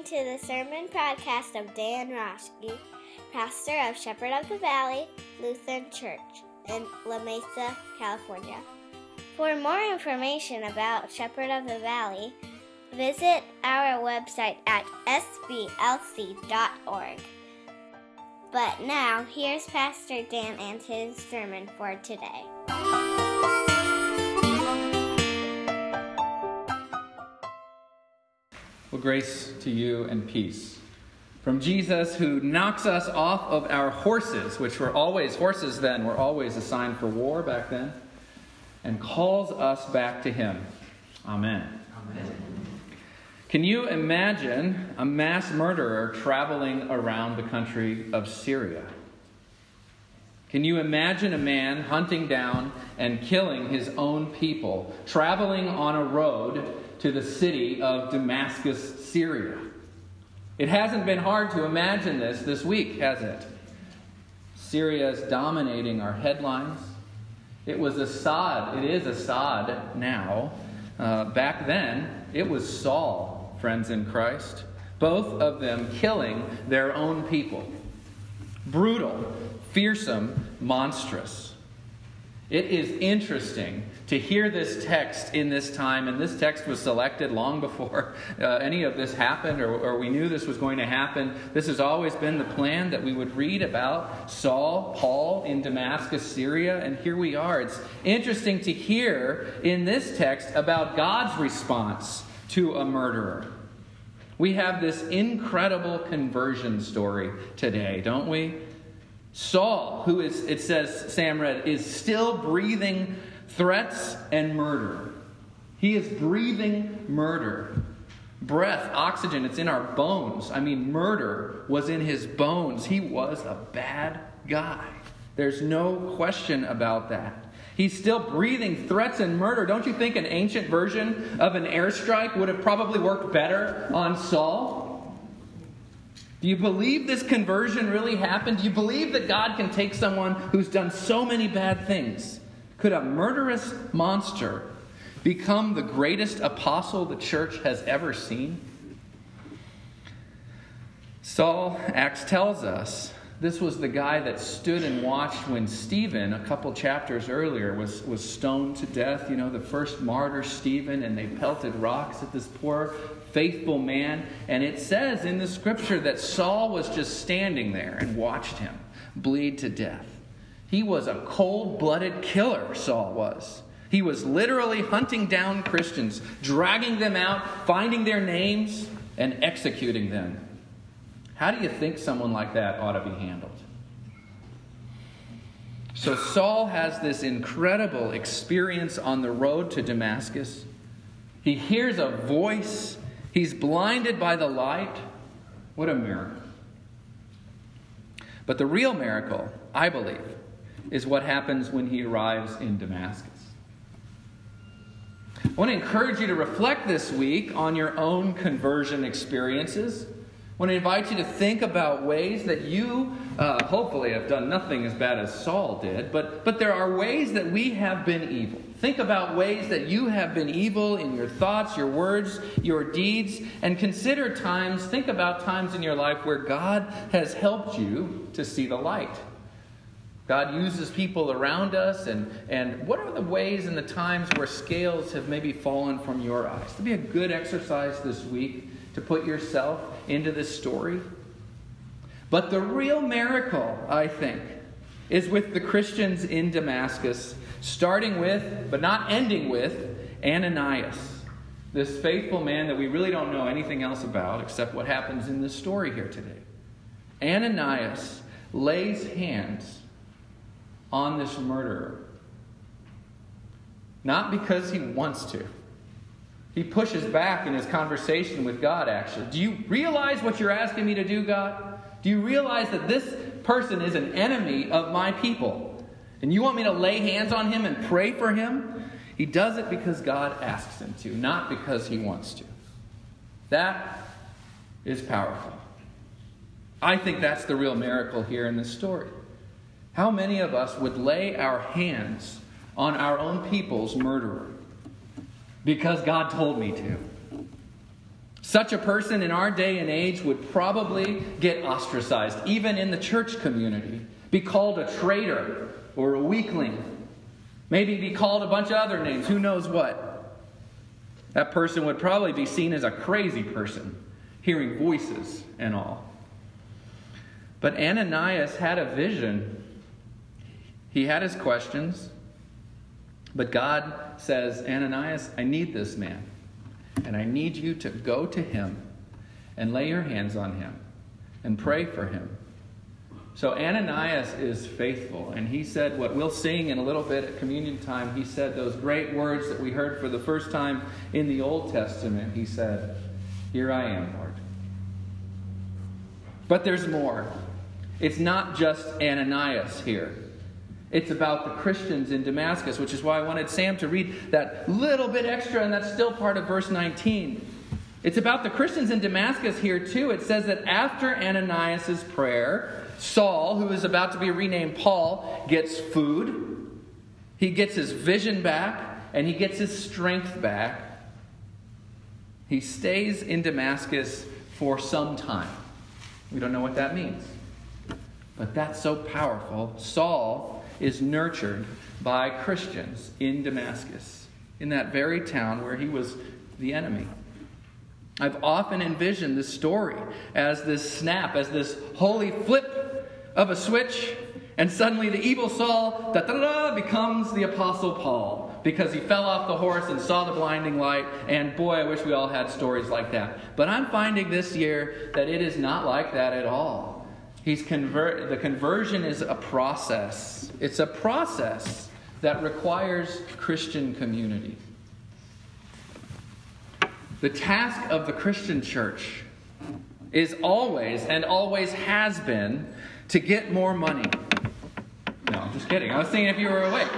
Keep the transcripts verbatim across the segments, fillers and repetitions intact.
listening to the sermon podcast of Dan Roschke, pastor of Shepherd of the Valley Lutheran Church in La Mesa, California. For more information about Shepherd of the Valley, visit our website at s b l c dot org. But now, here's Pastor Dan and his sermon for today. Well, grace to you and peace from Jesus, who knocks us off of our horses, which were always horses then, were always a sign for war back then, and calls us back to him. Amen. Amen. Can you imagine a mass murderer traveling around the country of Syria? Can you imagine a man hunting down and killing his own people, traveling on a road to the city of Damascus, Syria? It hasn't been hard to imagine this this week, has it? Syria is dominating our headlines. It was Assad. It is Assad now. Uh, back then, it was Saul, friends in Christ. Both of them killing their own people. Brutal, fearsome, monstrous. It is interesting to hear this text in this time, and this text was selected long before uh, any of this happened, or, or we knew this was going to happen. This has always been the plan, that we would read about Saul, Paul in Damascus, Syria, and here we are. It's interesting to hear in this text about God's response to a murderer. We have this incredible conversion story today, don't we? Saul, who is, it says, Sam read, is still breathing threats and murder. He is breathing murder. Breath, oxygen, it's in our bones. I mean, murder was in his bones. He was a bad guy. There's no question about that. He's still breathing threats and murder. Don't you think an ancient version of an airstrike would have probably worked better on Saul? Do you believe this conversion really happened? Do you believe that God can take someone who's done so many bad things? Could a murderous monster become the greatest apostle the church has ever seen? Saul, Acts tells us, this was the guy that stood and watched when Stephen, a couple chapters earlier, was, was stoned to death. You know, the first martyr, Stephen, and they pelted rocks at this poor faithful man. And it says in the scripture that Saul was just standing there and watched him bleed to death. He was a cold-blooded killer, Saul was. He was literally hunting down Christians, dragging them out, finding their names, and executing them. How do you think someone like that ought to be handled? So Saul has this incredible experience on the road to Damascus. He hears a voice. He's blinded by the light. What a miracle. But the real miracle, I believe, is what happens when he arrives in Damascus. I want to encourage you to reflect this week on your own conversion experiences. I want to invite you to think about ways that you uh, hopefully have done nothing as bad as Saul did, but, but there are ways that we have been evil. Think about ways that you have been evil in your thoughts, your words, your deeds, and consider times, think about times in your life where God has helped you to see the light. God uses people around us, and, and what are the ways and the times where scales have maybe fallen from your eyes? It'd be a good exercise this week to put yourself into this story. But the real miracle, I think, is with the Christians in Damascus, starting with, but not ending with, Ananias, this faithful man that we really don't know anything else about except what happens in this story here today. Ananias lays hands on this murderer. Not because he wants to. He pushes back in his conversation with God, actually. Do you realize what you're asking me to do, God? Do you realize that this person is an enemy of my people? And you want me to lay hands on him and pray for him? He does it because God asks him to, not because he wants to. That is powerful. I think that's the real miracle here in this story. How many of us would lay our hands on our own people's murderer because God told me to? Such a person in our day and age would probably get ostracized, even in the church community, be called a traitor or a weakling, maybe be called a bunch of other names, who knows what. That person would probably be seen as a crazy person, hearing voices and all. But Ananias had a vision. He had his questions. But God says, Ananias, I need this man. And I need you to go to him and lay your hands on him and pray for him. So Ananias is faithful. And he said what we'll sing in a little bit at communion time. He said those great words that we heard for the first time in the Old Testament. He said, here I am, Lord. But there's more. It's not just Ananias here. It's about the Christians in Damascus, which is why I wanted Sam to read that little bit extra, and that's still part of verse nineteen. It's about the Christians in Damascus here too. It says that after Ananias' prayer, Saul, who is about to be renamed Paul, gets food, he gets his vision back, and he gets his strength back. He stays in Damascus for some time. We don't know what that means. But that's so powerful. Saul is nurtured by Christians in Damascus, in that very town where he was the enemy. I've often envisioned this story as this snap, as this holy flip of a switch, and suddenly the evil Saul da-da-da, becomes the Apostle Paul because he fell off the horse and saw the blinding light, and boy, I wish we all had stories like that. But I'm finding this year that it is not like that at all. He's convert. The conversion is a process. It's a process that requires Christian community. The task of the Christian church is always, and always has been, to get more money. No, I'm just kidding. I was thinking if you were awake.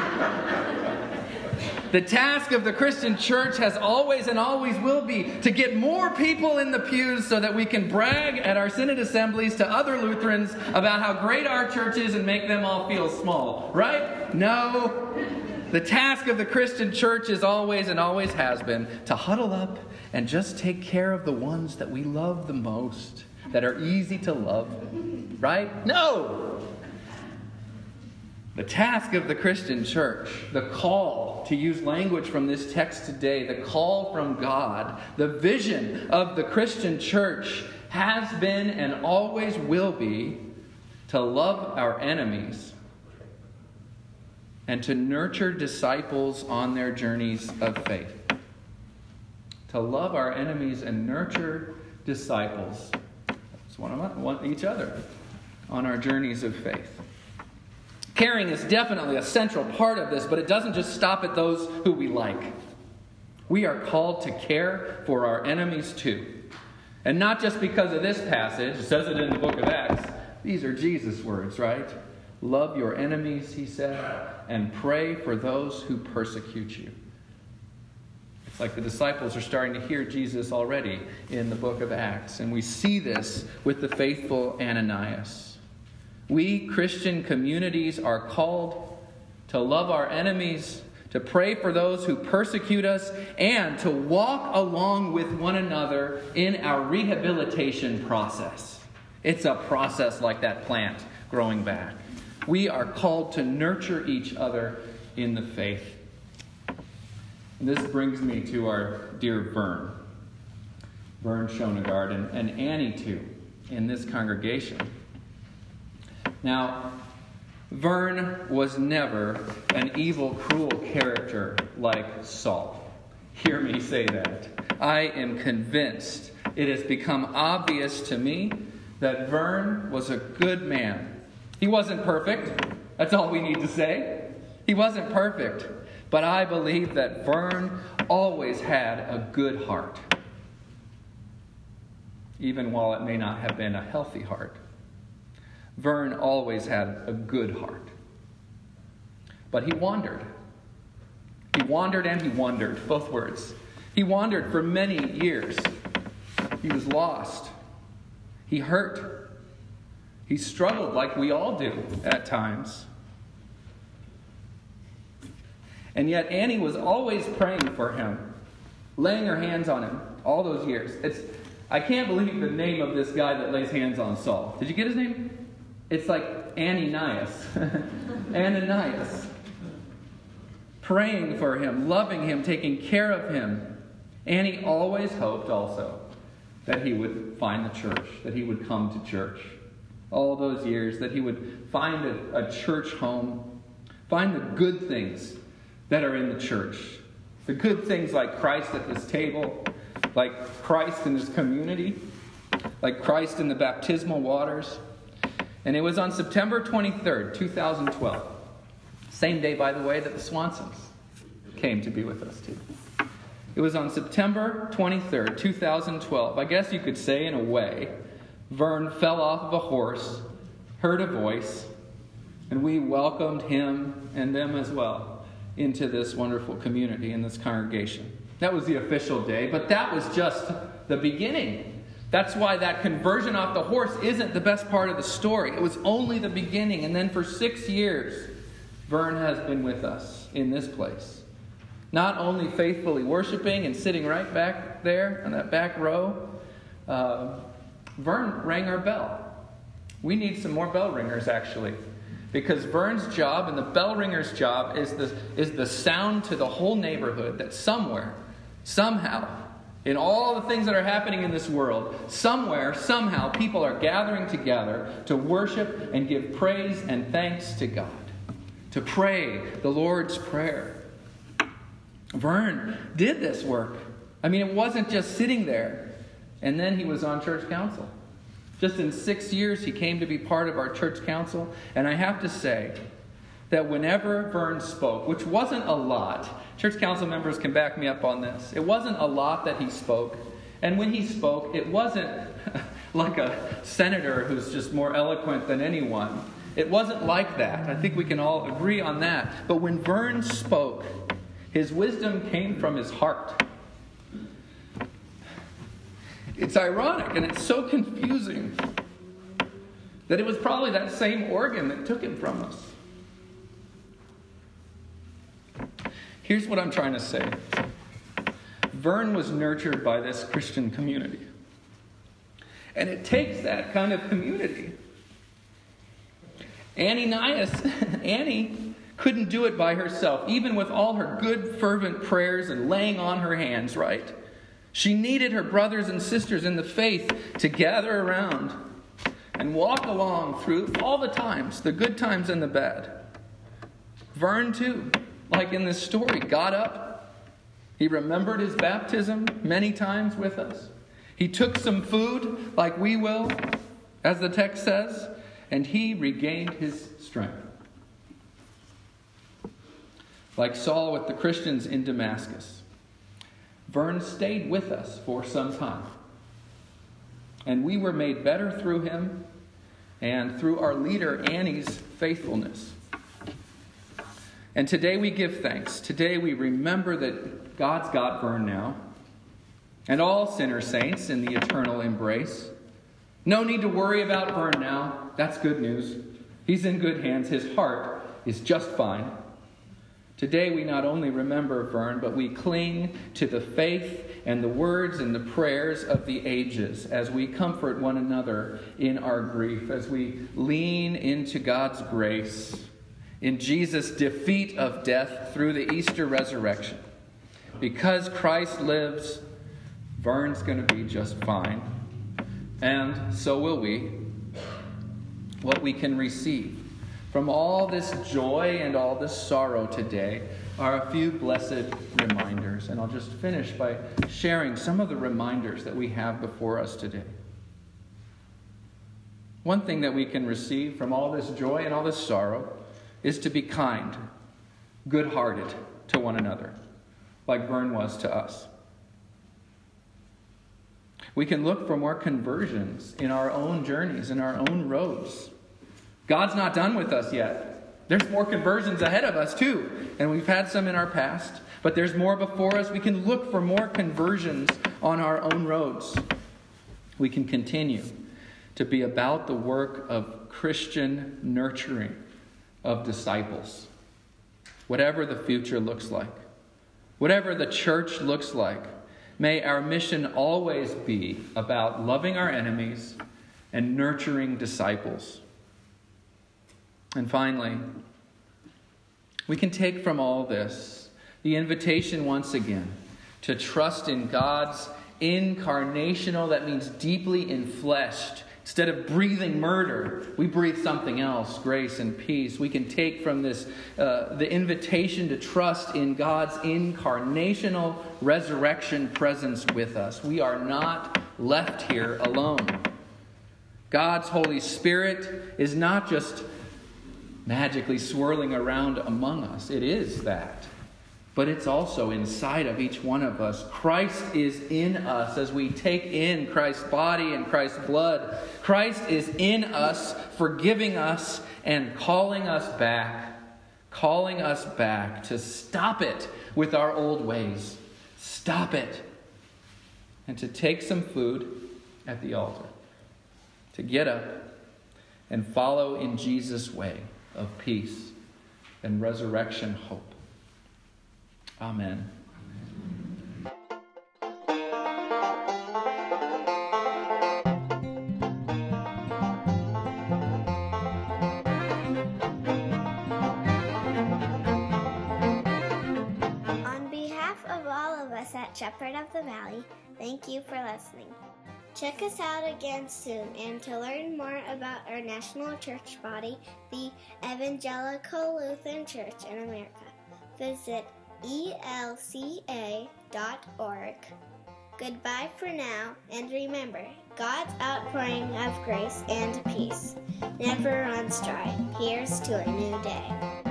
The task of the Christian church has always and always will be to get more people in the pews so that we can brag at our synod assemblies to other Lutherans about how great our church is and make them all feel small. Right? No. The task of the Christian church is always and always has been to huddle up and just take care of the ones that we love the most, that are easy to love. Right? No. The task of the Christian church, the call, to use language from this text today, the call from God, the vision of the Christian church has been and always will be to love our enemies and to nurture disciples on their journeys of faith. To love our enemies and nurture disciples. It's one of one, each other on our journeys of faith. Caring is definitely a central part of this, but it doesn't just stop at those who we like. We are called to care for our enemies too. And not just because of this passage, it says it in the book of Acts. These are Jesus' words, right? Love your enemies, he said, and pray for those who persecute you. It's like the disciples are starting to hear Jesus already in the book of Acts. And we see this with the faithful Ananias. We Christian communities are called to love our enemies, to pray for those who persecute us, and to walk along with one another in our rehabilitation process. It's a process like that plant growing back. We are called to nurture each other in the faith. And this brings me to our dear Vern. Vern Schoenegard and, and Annie too, in this congregation. Now, Vern was never an evil, cruel character like Saul. Hear me say that. I am convinced it has become obvious to me that Vern was a good man. He wasn't perfect. That's all we need to say. He wasn't perfect. But I believe that Vern always had a good heart. Even while it may not have been a healthy heart. Vern always had a good heart. But he wandered. He wandered and he wondered, both words. He wandered for many years. He was lost. He hurt. He struggled like we all do at times. And yet Annie was always praying for him, laying her hands on him, all those years. It's I can't believe the name of this guy that lays hands on Saul. Did you get his name? It's like Ananias. Ananias. Praying for him, loving him, taking care of him. Annie always hoped also that he would find the church, that he would come to church. All those years, that he would find a, a church home, find the good things that are in the church. The good things like Christ at this table, like Christ in this community, like Christ in the baptismal waters. And it was on September twenty-third, twenty twelve. Same day, by the way, that the Swansons came to be with us too. It was on September twenty-third, twenty twelve. I guess you could say in a way, Vern fell off of a horse, heard a voice, and we welcomed him and them as well into this wonderful community, in this congregation. That was the official day, but that was just the beginning. That's why that conversion off the horse isn't the best part of the story. It was only the beginning. And then for six years, Vern has been with us in this place. Not only faithfully worshiping and sitting right back there in that back row, uh, Vern rang our bell. We need some more bell ringers, actually. Because Vern's job and the bell ringer's job is the, is the sound to the whole neighborhood that somewhere, somehow, in all the things that are happening in this world, somewhere, somehow, people are gathering together to worship and give praise and thanks to God. To pray the Lord's Prayer. Vern did this work. I mean, it wasn't just sitting there. And then he was on church council. Just in six years, he came to be part of our church council. And I have to say that whenever Vern spoke, which wasn't a lot, church council members can back me up on this. It wasn't a lot that he spoke. And when he spoke, it wasn't like a senator who's just more eloquent than anyone. It wasn't like that. I think we can all agree on that. But when Vern spoke, his wisdom came from his heart. It's ironic and it's so confusing that it was probably that same organ that took him from us. Here's what I'm trying to say. Vern was nurtured by this Christian community. And it takes that kind of community. Ananias, Annie couldn't do it by herself, even with all her good, fervent prayers and laying on her hands, right? She needed her brothers and sisters in the faith to gather around and walk along through all the times, the good times and the bad. Vern, too, like in this story, got up. He remembered his baptism many times with us. He took some food, like we will, as the text says, and he regained his strength. Like Saul with the Christians in Damascus, Vern stayed with us for some time. And we were made better through him and through our leader Annie's faithfulness. And today we give thanks. Today we remember that God's got Vern now, and all sinner saints in the eternal embrace. No need to worry about Vern now. That's good news. He's in good hands. His heart is just fine. Today we not only remember Vern, but we cling to the faith and the words and the prayers of the ages as we comfort one another in our grief, as we lean into God's grace in Jesus' defeat of death through the Easter resurrection. Because Christ lives, Vern's going to be just fine. And so will we. What we can receive from all this joy and all this sorrow today are a few blessed reminders. And I'll just finish by sharing some of the reminders that we have before us today. One thing that we can receive from all this joy and all this sorrow is to be kind, good-hearted to one another, like Vern was to us. We can look for more conversions in our own journeys, in our own roads. God's not done with us yet. There's more conversions ahead of us too. And we've had some in our past. But there's more before us. We can look for more conversions on our own roads. We can continue to be about the work of Christian nurturing of disciples. Whatever the future looks like. Whatever the church looks like. May our mission always be about loving our enemies and nurturing disciples. And finally, we can take from all this the invitation once again to trust in God's incarnational, that means deeply enfleshed. Instead of breathing murder, we breathe something else, grace and peace. We can take from this uh, the invitation to trust in God's incarnational resurrection presence with us. We are not left here alone. God's Holy Spirit is not just magically swirling around among us. It is that. But it's also inside of each one of us. Christ is in us as we take in Christ's body and Christ's blood. Christ is in us, forgiving us and calling us back. Calling us back to stop it with our old ways. Stop it. And to take some food at the altar. To get up and follow in Jesus' way of peace and resurrection hope. Amen. On behalf of all of us at Shepherd of the Valley, thank you for listening. Check us out again soon, and to learn more about our national church body, the Evangelical Lutheran Church in America, visit E L C A dot org. Goodbye for now, and remember, God's outpouring of grace and peace never runs dry. Here's to a new day.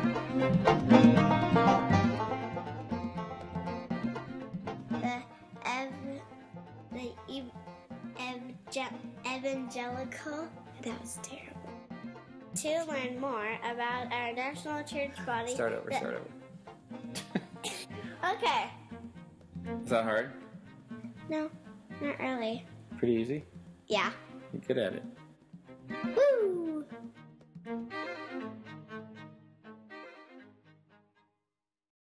The ev- the ev- ev- evangelical that was terrible. To learn more about our national church body, Start over, the- start over. Okay. Is that hard? No, not really. Pretty easy? Yeah. You're good at it. Woo!